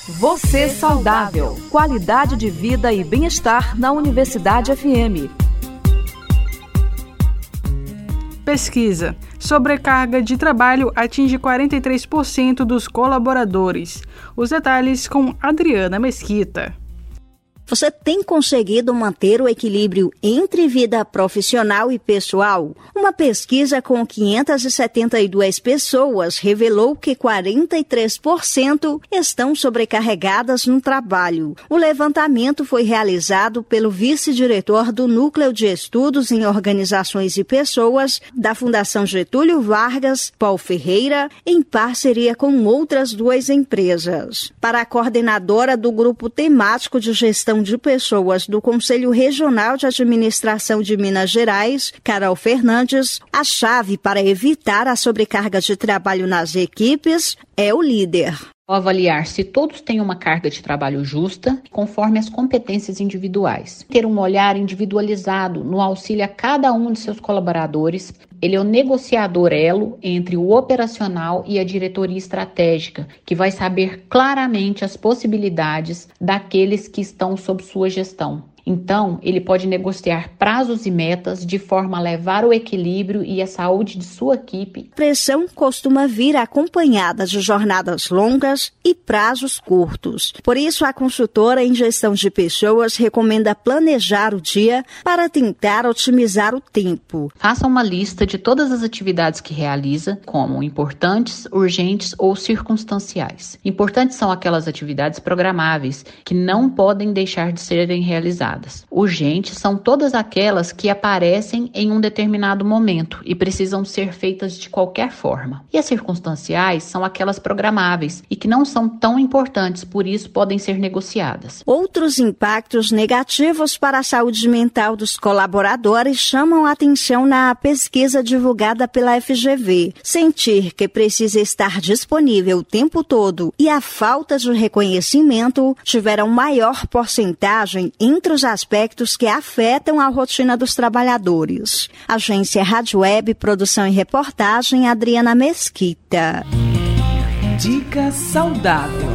Você saudável. Qualidade de vida e bem-estar na Universidade FM. Pesquisa. Sobrecarga de trabalho atinge 43% dos colaboradores. Os detalhes com Adriana Mesquita. Você tem conseguido manter o equilíbrio entre vida profissional e pessoal? Uma pesquisa com 572 pessoas revelou que 43% estão sobrecarregadas no trabalho. O levantamento foi realizado pelo vice-diretor do Núcleo de Estudos em Organizações e Pessoas da Fundação Getúlio Vargas, Paulo Ferreira, em parceria com outras duas empresas. Para a coordenadora do Grupo Temático de Gestão de Pessoas do Conselho Regional de Administração de Minas Gerais, Carol Fernandes, a chave para evitar a sobrecarga de trabalho nas equipes é o líder. Avaliar se todos têm uma carga de trabalho justa, conforme as competências individuais. Ter um olhar individualizado no auxílio a cada um de seus colaboradores. Ele é o negociador elo entre o operacional e a diretoria estratégica, que vai saber claramente as possibilidades daqueles que estão sob sua gestão. Então, ele pode negociar prazos e metas de forma a levar o equilíbrio e a saúde de sua equipe. A pressão costuma vir acompanhada de jornadas longas e prazos curtos. Por isso, a consultora em gestão de pessoas recomenda planejar o dia para tentar otimizar o tempo. Faça uma lista de todas as atividades que realiza, como importantes, urgentes ou circunstanciais. Importantes são aquelas atividades programáveis, que não podem deixar de serem realizadas. Urgentes são todas aquelas que aparecem em um determinado momento e precisam ser feitas de qualquer forma. E as circunstanciais são aquelas programáveis e que não são tão importantes, por isso podem ser negociadas. Outros impactos negativos para a saúde mental dos colaboradores chamam a atenção na pesquisa divulgada pela FGV. Sentir que precisa estar disponível o tempo todo e a falta de reconhecimento tiveram maior porcentagem entre os aspectos que afetam a rotina dos trabalhadores. Agência Rádio Web, produção e reportagem, Adriana Mesquita. Dica saudável.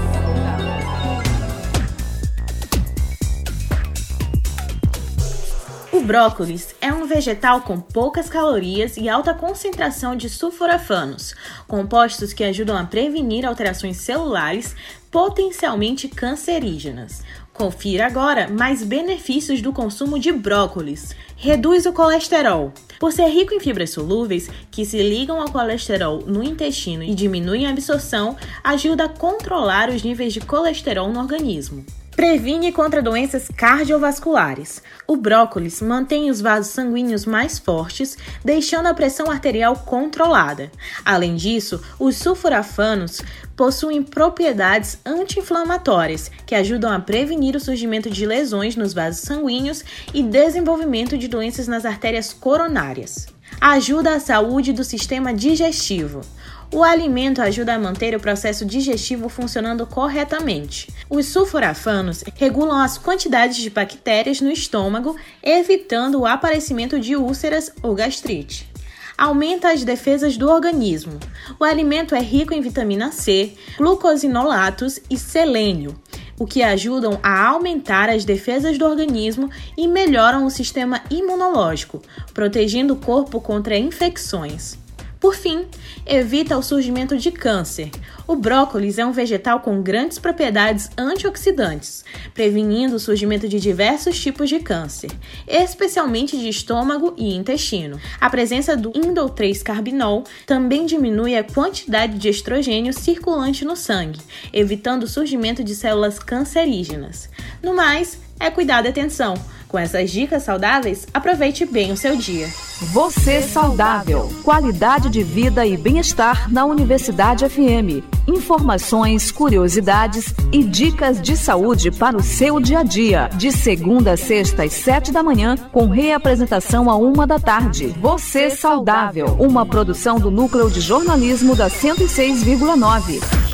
O brócolis é um vegetal com poucas calorias e alta concentração de sulforafanos, compostos que ajudam a prevenir alterações celulares potencialmente cancerígenas. Confira agora mais benefícios do consumo de brócolis. Reduz o colesterol. Por ser rico em fibras solúveis, que se ligam ao colesterol no intestino e diminuem a absorção, ajuda a controlar os níveis de colesterol no organismo. Previne contra doenças cardiovasculares. O brócolis mantém os vasos sanguíneos mais fortes, deixando a pressão arterial controlada. Além disso, os sulforafanos possuem propriedades anti-inflamatórias, que ajudam a prevenir o surgimento de lesões nos vasos sanguíneos e desenvolvimento de doenças nas artérias coronárias. Ajuda a saúde do sistema digestivo. O alimento ajuda a manter o processo digestivo funcionando corretamente. Os sulforafanos regulam as quantidades de bactérias no estômago, evitando o aparecimento de úlceras ou gastrite. Aumenta as defesas do organismo. O alimento é rico em vitamina C, glucosinolatos e selênio, o que ajudam a aumentar as defesas do organismo e melhoram o sistema imunológico, protegendo o corpo contra infecções. Por fim, evita o surgimento de câncer. O brócolis é um vegetal com grandes propriedades antioxidantes, prevenindo o surgimento de diversos tipos de câncer, especialmente de estômago e intestino. A presença do indol-3-carbinol também diminui a quantidade de estrogênio circulante no sangue, evitando o surgimento de células cancerígenas. No mais, é cuidado e atenção. Com essas dicas saudáveis, aproveite bem o seu dia. Você saudável. Qualidade de vida e bem-estar na Universidade FM. Informações, curiosidades e dicas de saúde para o seu dia a dia. De segunda a sexta às 7 da manhã, com reapresentação à 1 da tarde. Você saudável. Uma produção do Núcleo de Jornalismo da 106,9.